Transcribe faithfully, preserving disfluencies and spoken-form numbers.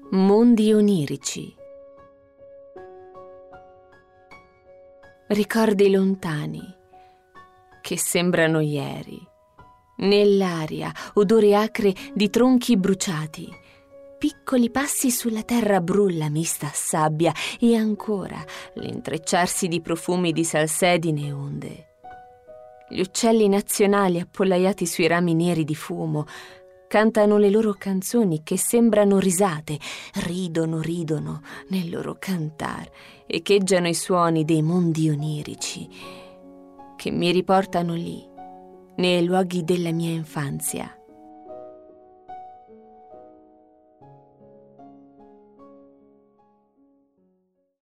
Mondi onirici. Ricordi lontani che sembrano ieri. Nell'aria odore acre di tronchi bruciati. Piccoli passi sulla terra brulla mista a sabbia e ancora l'intrecciarsi di profumi di salsedine e onde. Gli uccelli nazionali appollaiati sui rami neri di fumo cantano le loro canzoni che sembrano risate, ridono, ridono nel loro cantar, echeggiano i suoni dei mondi onirici che mi riportano lì, nei luoghi della mia infanzia.